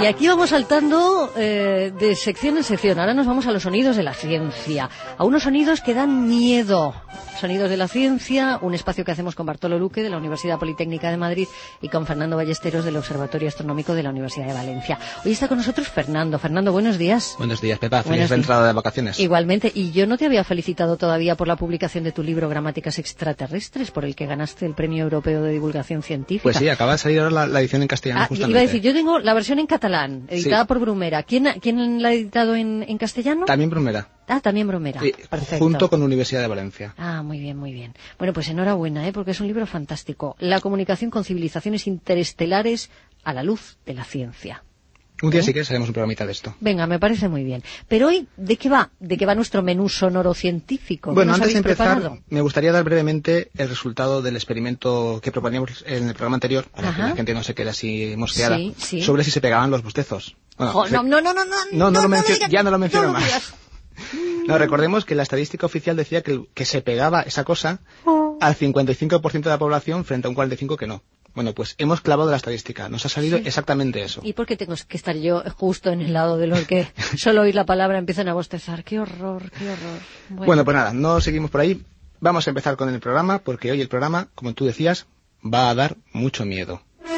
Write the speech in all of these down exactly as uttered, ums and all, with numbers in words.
Y aquí vamos saltando eh, de sección en sección. Ahora nos vamos a los sonidos de la ciencia, a unos sonidos que dan miedo. Sonidos de la ciencia, un espacio que hacemos con Bartolo Luque de la Universidad Politécnica de Madrid y con Fernando Ballesteros del Observatorio Astronómico de la Universidad de Valencia. Hoy está con nosotros Fernando. Fernando, buenos días. Buenos días, Pepa. Feliz entrada de vacaciones. Igualmente. Y yo no te había felicitado todavía por la publicación de tu libro Gramáticas Extraterrestres, por el que ganaste el Premio Europeo de Divulgación Científica. Pues sí, acaba de salir ahora la, la edición en castellano, ah, justamente. Iba a decir, yo tengo la versión en catalán, editada sí. por Brumera. ¿Quién, ¿Quién la ha editado en, en castellano? También Brumera. Ah, también Brumera. Sí, perfecto. Junto con Universidad de Valencia. Ah, muy bien, muy bien. Bueno, pues enhorabuena, ¿eh? Porque es un libro fantástico. La comunicación con civilizaciones interestelares a la luz de la ciencia. Un día ¿Eh? sí que haremos un programita de esto. Venga, me parece muy bien. Pero hoy, ¿de qué va? ¿De qué va nuestro menú sonoro científico? Bueno, antes de empezar, preparado? me gustaría dar brevemente el resultado del experimento que proponíamos en el programa anterior, para Ajá. que la gente no se quede así mosqueada, Sí, sí. sobre si se pegaban los bostezos. Bueno, Jo, se... no, no, no, no, no, no, no, no, lo no mencio... digas, ya no lo menciono no lo más. digas. No, recordemos que la estadística oficial decía que, que se pegaba esa cosa al cincuenta y cinco por ciento de la población frente a un cuarenta y cinco por ciento que no. Bueno, pues hemos clavado la estadística. Nos ha salido Sí. exactamente eso. ¿Y por qué tengo que estar yo justo en el lado de los que solo oír la palabra empiezan a bostezar? ¡Qué horror, qué horror! Bueno. bueno, pues nada, no seguimos por ahí. Vamos a empezar con el programa, porque hoy el programa, como tú decías, va a dar mucho miedo.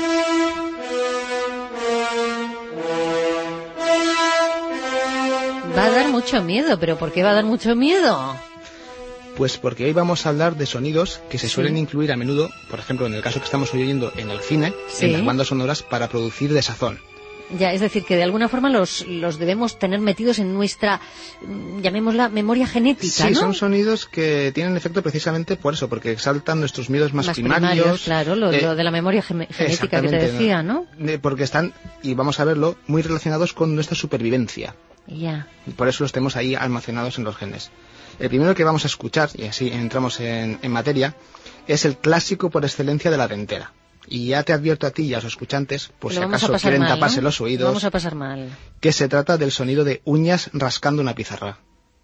Va a dar mucho miedo, pero ¿por qué va a dar mucho miedo? Pues porque hoy vamos a hablar de sonidos que se Sí. suelen incluir a menudo, por ejemplo, en el caso que estamos oyendo en el cine, Sí. en las bandas sonoras, para producir desazón. Ya, es decir, que de alguna forma los, los debemos tener metidos en nuestra, mm, llamémosla, memoria genética, Sí, ¿no? son sonidos que tienen efecto precisamente por eso, porque exaltan nuestros miedos más, Más primarios. primarios, claro, lo, eh, lo de la memoria gem- genética que te exactamente, decía, ¿no? Eh, Porque están, y vamos a verlo, muy relacionados con nuestra supervivencia. Ya. Y por eso los tenemos ahí almacenados en los genes. El primero que vamos a escuchar, y así entramos en, en materia, es el clásico por excelencia de la dentera. Y ya te advierto a ti y a los escuchantes, por Lo si vamos a acaso pasar quieren mal, taparse ¿no? los Lo oídos, vamos a pasar mal. que se trata del sonido de uñas rascando una pizarra.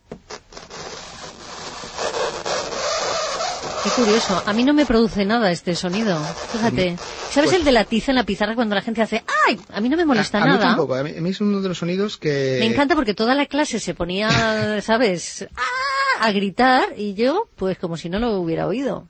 Qué curioso. A mí no me produce nada este sonido. Fíjate. ¿Sabes Pues- el de la tiza en la pizarra cuando la gente hace ¡ay! A mí no me molesta a, a mí nada. tampoco, a mí, a mí es uno de los sonidos que... Me encanta porque toda la clase se ponía, ¿sabes?, ¡ah! A gritar y yo, pues como si no lo hubiera oído.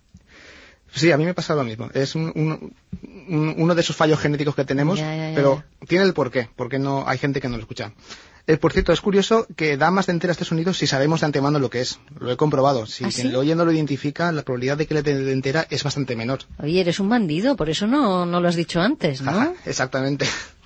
Sí, a mí me pasa lo mismo. Es un, un- un- uno de esos fallos genéticos que tenemos, Ya, ya, ya, pero tiene el porqué, porque no hay gente que no lo escucha. Eh, por cierto, es curioso que da más de entera este sonido si sabemos de antemano lo que es. Lo he comprobado. Si ¿Ah, quien sí? lo oye no lo identifica, la probabilidad de que le dé de entera es bastante menor. Oye, eres un bandido, por eso no, no lo has dicho antes, ¿no? Ajá, exactamente.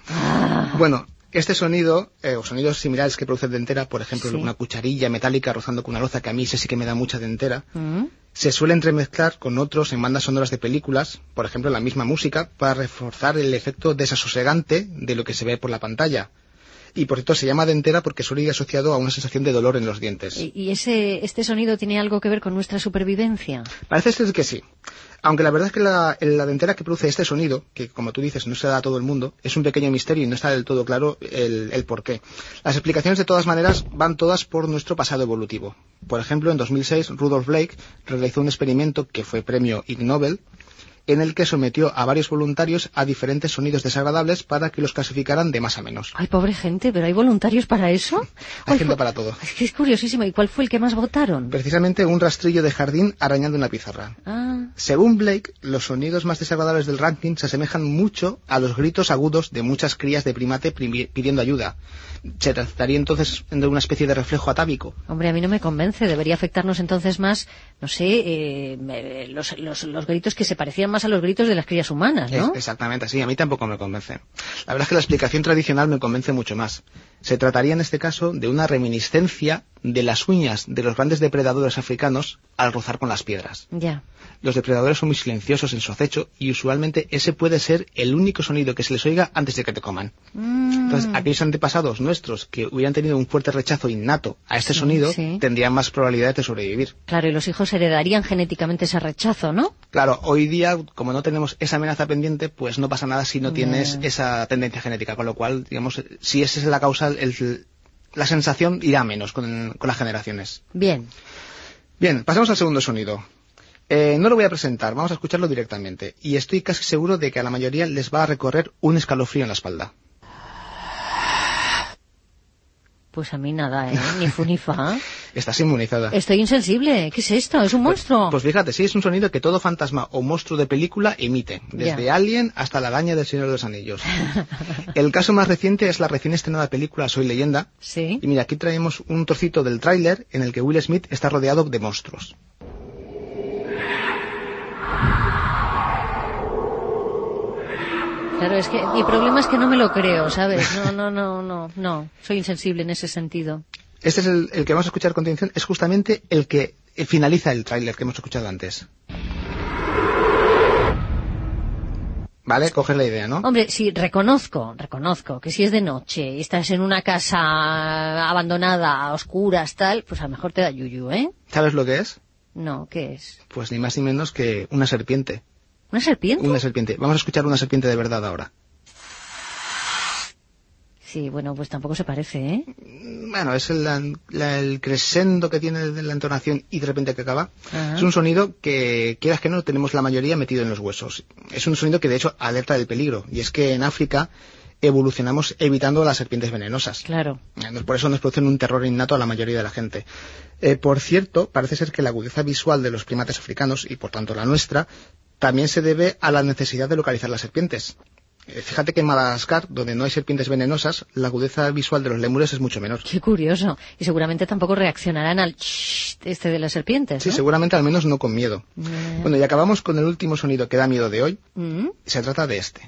Ah, Bueno, este sonido, eh, o sonidos similares que produce dentera, por ejemplo, Sí. una cucharilla metálica rozando con una loza, que a mí ese sí que me da mucha dentera, ¿mm? se suele entremezclar con otros en bandas sonoras de películas, por ejemplo, la misma música, para reforzar el efecto desasosegante de lo que se ve por la pantalla. Y por cierto se llama dentera porque suele ir asociado a una sensación de dolor en los dientes. ¿Y, y ese, este sonido tiene algo que ver con nuestra supervivencia? Parece ser que sí. Aunque la verdad es que la, la dentera que produce este sonido, que como tú dices no se da a todo el mundo, es un pequeño misterio y no está del todo claro el, el porqué. Las explicaciones de todas maneras van todas por nuestro pasado evolutivo. Por ejemplo, en dos mil seis Rudolf Blake realizó un experimento que fue premio Ig Nobel, en el que sometió a varios voluntarios a diferentes sonidos desagradables para que los clasificaran de más a menos. Ay, pobre gente, ¿pero hay voluntarios para eso? Hay ¿Cuál gente fue? para todo. Es que es curiosísimo. ¿Y cuál fue el que más votaron? Precisamente un rastrillo de jardín arañando una pizarra. Ah, Según Blake, los sonidos más desagradables del ranking se asemejan mucho a los gritos agudos de muchas crías de primate primi- pidiendo ayuda. ¿Se trataría entonces de una especie de reflejo atávico? hombre, a mí no me convence. Debería afectarnos entonces más, no sé, eh, eh, los, los, los gritos que se parecían más a los gritos de las crías humanas, ¿no? Es- exactamente, sí, a mí tampoco me convence. La verdad es que la explicación tradicional me convence mucho más. Se trataría en este caso de una reminiscencia de las uñas de los grandes depredadores africanos al rozar con las piedras. Ya. Los depredadores son muy silenciosos en su acecho y usualmente ese puede ser el único sonido que se les oiga antes de que te coman. Mm. Entonces, aquellos antepasados nuestros que hubieran tenido un fuerte rechazo innato a este Sí, sonido sí. tendrían más probabilidades de sobrevivir. Claro, y los hijos heredarían genéticamente ese rechazo, ¿no? Claro, hoy día, como no tenemos esa amenaza pendiente, pues no pasa nada si no Ya. tienes esa tendencia genética, con lo cual, digamos, si esa es la causa, el- la sensación irá menos con, con las generaciones. Bien. Bien, pasamos al segundo sonido. Eh, no lo voy a presentar, vamos a escucharlo directamente. Y estoy casi seguro de que a la mayoría les va a recorrer un escalofrío en la espalda. Pues a mí nada, ¿eh? Ni fu ni fa. Estás inmunizada. Estoy insensible. ¿Qué es esto? ¿Es un monstruo? Pues, pues fíjate, sí, es un sonido que todo fantasma o monstruo de película emite, desde yeah. Alien hasta la araña del Señor de los Anillos. El caso más reciente es la recién estrenada película Soy Leyenda. Sí. Y mira, aquí traemos un trocito del tráiler en el que Will Smith está rodeado de monstruos. Claro, es que mi problema es que no me lo creo, ¿sabes? No, no, no, no, no. Soy insensible en ese sentido. Este es el, el que vamos a escuchar a continuación, es justamente el que finaliza el tráiler que hemos escuchado antes. Vale, coges la idea, ¿no? Hombre, sí, reconozco, reconozco que si es de noche y estás en una casa abandonada, a oscuras, tal, pues a lo mejor te da yuyu, ¿eh? ¿Sabes lo que es? No, ¿qué es? Pues ni más ni menos que una serpiente. ¿Una serpiente? Una serpiente. Vamos a escuchar una serpiente de verdad ahora. Sí, bueno, pues tampoco se parece, ¿eh? Bueno, es el, la, el crescendo que tiene de la entonación y de repente que acaba. Ajá. Es un sonido que, quieras que no, tenemos la mayoría metido en los huesos. Es un sonido que de hecho alerta del peligro. Y es que en África evolucionamos evitando las serpientes venenosas. Claro. Por eso nos producen un terror innato a la mayoría de la gente. Eh, por cierto, parece ser que la agudeza visual de los primates africanos, y por tanto la nuestra, también se debe a la necesidad de localizar las serpientes. Eh, fíjate que en Madagascar, donde no hay serpientes venenosas, la agudeza visual de los lémures es mucho menor. Qué curioso. Y seguramente tampoco reaccionarán al ch este de las serpientes, Sí, ¿no? seguramente al menos no con miedo. Yeah. Bueno, y acabamos con el último sonido que da miedo de hoy. Mm. Se trata de este.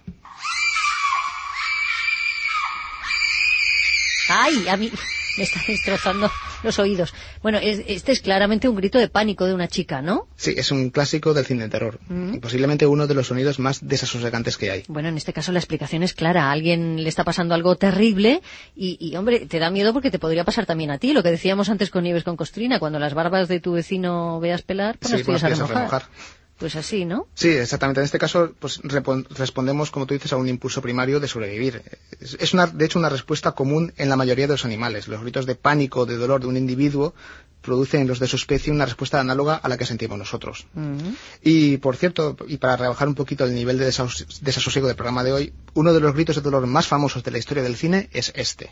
¡Ay! A mí me está destrozando los oídos. Bueno, es, este es claramente un grito de pánico de una chica, ¿no? Sí, es un clásico del cine de terror. Mm. Y posiblemente uno de los sonidos más desasosegantes que hay. Bueno, en este caso la explicación es clara. A alguien le está pasando algo terrible y, y, hombre, te da miedo porque te podría pasar también a ti. Lo que decíamos antes con Nieves con Costrina. Cuando las barbas de tu vecino veas pelar, pues sí, las tuyas a remojar. remojar. Pues así, ¿no? Sí, exactamente. En este caso, pues respondemos, como tú dices, a un impulso primario de sobrevivir. Es una, de hecho, una respuesta común en la mayoría de los animales. Los gritos de pánico, de dolor de un individuo producen en los de su especie una respuesta análoga a la que sentimos nosotros. Uh-huh. Y, por cierto, y para rebajar un poquito el nivel de desos desasosiego del programa de hoy, uno de los gritos de dolor más famosos de la historia del cine es este.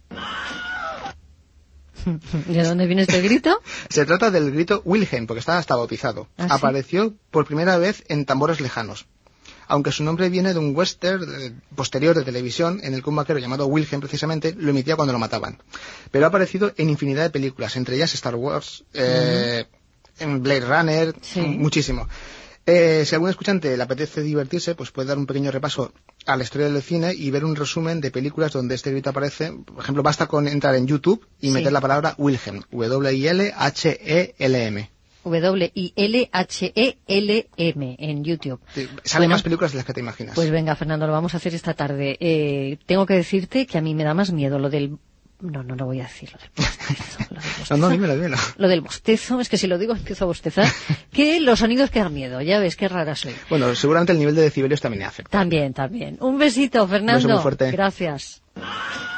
¿De dónde viene este grito? Se trata del grito Wilhelm, porque está hasta bautizado. ¿Ah, Apareció sí? por primera vez en Tambores Lejanos. Aunque su nombre viene de un western eh, posterior de televisión, en el que un vaquero llamado Wilhelm, precisamente, lo emitía cuando lo mataban. Pero ha aparecido en infinidad de películas, entre ellas Star Wars, eh, uh-huh. en Blade Runner, sí. muchísimo. Eh, si a algún escuchante le apetece divertirse, pues puede dar un pequeño repaso a la historia del cine y ver un resumen de películas donde este grito aparece. Por ejemplo, basta con entrar en YouTube y sí. meter la palabra Wilhelm, W I L H E L M. W I L H E L M en YouTube. Sí, salen bueno, más películas de las que te imaginas. Pues venga, Fernando, lo vamos a hacer esta tarde. Eh, tengo que decirte que a mí me da más miedo lo del... No, no, no voy a decir lo del bostezo. Lo del bostezo. No, no, dímelo, dímelo. Lo del bostezo, es que si lo digo empiezo a bostezar. Que los sonidos que dan miedo, ya ves qué rara soy. Bueno, seguramente el nivel de decibelios también afecta. También, también. Un besito, Fernando. Un beso muy fuerte. Gracias.